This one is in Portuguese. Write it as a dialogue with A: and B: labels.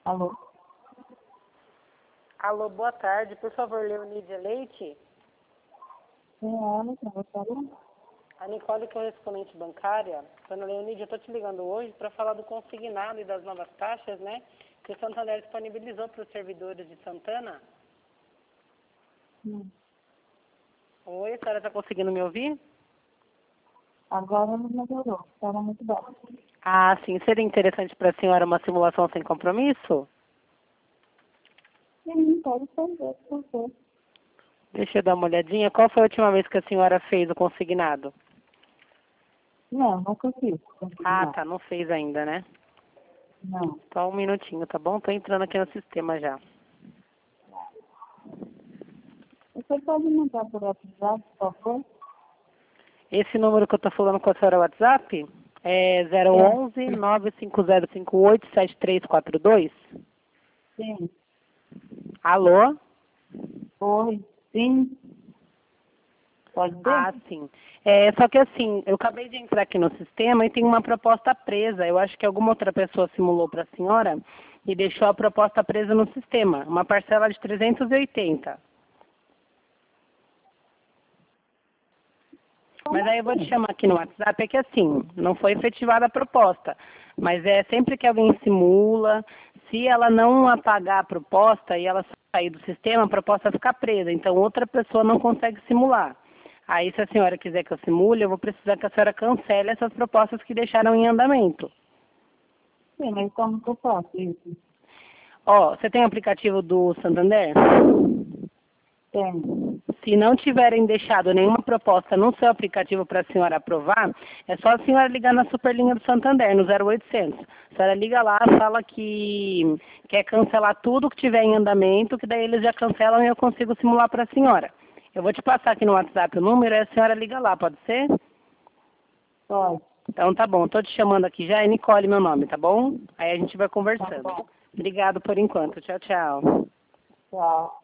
A: Alô?
B: Alô, boa tarde. Por favor, Leonídia Leite.
A: Senhora, que você falou?
B: A Nicole, que é correspondente bancária. Dona Leonídia, eu estou te ligando hoje para falar do consignado e das novas taxas, né? Que o Santander disponibilizou para os servidores de Santana. Oi, a senhora está conseguindo me ouvir?
A: Agora não melhorou, estava muito bom.
B: Ah, sim. Seria interessante para a senhora uma simulação sem compromisso?
A: Sim, pode fazer, por favor.
B: Deixa eu dar uma olhadinha. Qual foi a última vez que a senhora fez o consignado?
A: Não, nunca fiz.
B: Ah, tá. Não fez ainda, né?
A: Não.
B: Só um minutinho, tá bom? Tô entrando aqui no sistema já.
A: Você pode mandar por WhatsApp, por favor?
B: Esse número que eu tô falando com a senhora é o WhatsApp é 011 95058 7342.
A: Sim.
B: Alô?
A: Oi. Sim. Pode ser?
B: Ah, sim. Só que assim, eu acabei de entrar aqui no sistema e tem uma proposta presa. Eu acho que alguma outra pessoa simulou para a senhora e deixou a proposta presa no sistema. Uma parcela de 380. Mas aí eu vou te chamar aqui no WhatsApp, é que assim, não foi efetivada a proposta. Mas sempre que alguém simula, se ela não apagar a proposta e ela sair do sistema, a proposta fica presa. Então outra pessoa não consegue simular. Aí se a senhora quiser que eu simule, eu vou precisar que a senhora cancele essas propostas que deixaram em andamento.
A: Sim, mas como que eu faço isso?
B: Ó, você tem o aplicativo do Santander?
A: Tem.
B: Se não tiverem deixado nenhuma proposta no seu aplicativo para a senhora aprovar, é só a senhora ligar na Superlinha do Santander, no 0800. A senhora liga lá, fala que quer cancelar tudo que tiver em andamento, que daí eles já cancelam e eu consigo simular para a senhora. Eu vou te passar aqui no WhatsApp o número e a senhora liga lá, pode ser?
A: Pode.
B: Então tá bom, estou te chamando aqui já, é Nicole meu nome, tá bom? Aí a gente vai
A: Tá
B: conversando.
A: bom.
B: Obrigado por enquanto, tchau, tchau.
A: Tchau.